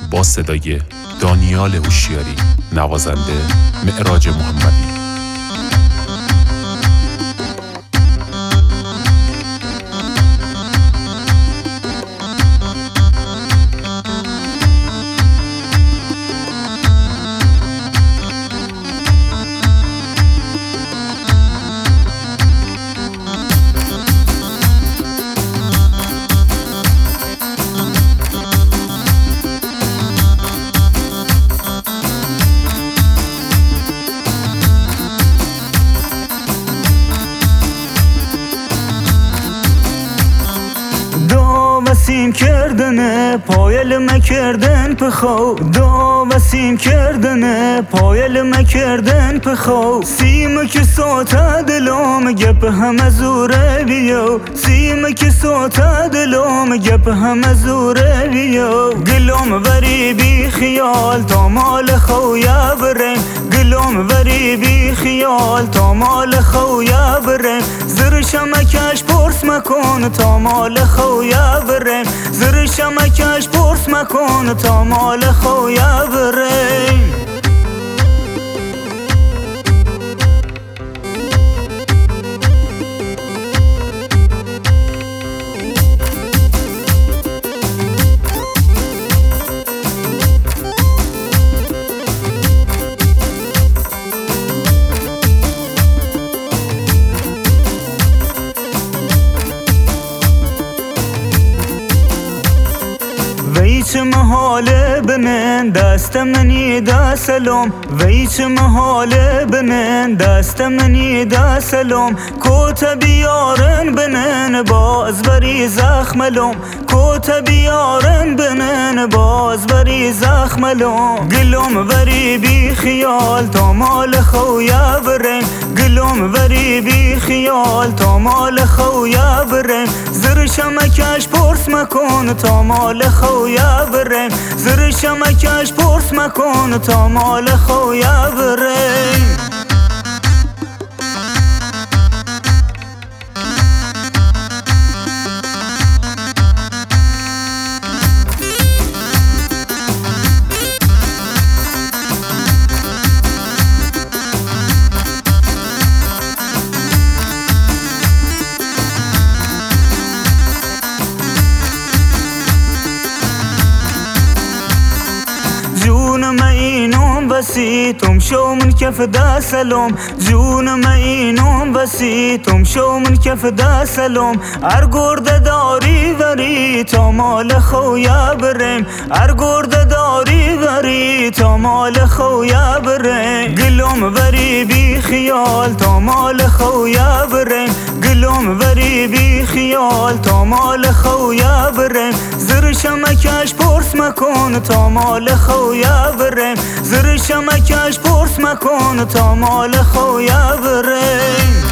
با صدای دانیال هوشیاری، نوازنده معراج محمدی. وسیم کردنه پایل مکردن پخو دا وسیم کردنه پایل مکردن پخو سیم که سوتا دلوم گپ همه زوره بیو سیم که سوتا دلوم گپ همه زوره بیو گلوم وری بی خیال تا مال خویا برم گلوم وری بی خیال تا مال خویا برم زرشمکش پرس مکن تا مال خویا برم زرشمکش پرس مکن تا مال خویا برم ویچ محاله بنن دست منی دا سلام ویچ محاله بنن دست منی دا سلام کوت بیارن بنن باز بری زخملم کوت بیارن بنن باز بری زخملم گلوم وری بی خیال تا مال خویا برم گلوم وری بی خیال تا مال خویا برم زرشمکش پرس مکن تا مال خویا برم زرشمکش پرس مکن تا مال خویا برم جونم اینم بسی تم شو من کف دا سلام جونم اینم بسی تم شو من کف دا سلام ارگرد داری وری تا مال خویا برم ارگرد داری وری تا مال خویا برم گلوم وری بی خیال تا مال خویا برم گلوم وری بی خیال تا مال خویا برم زرشمکش پرس مکن تا مال خویا برم زرشمکش پرس مکن تا مال خویا برم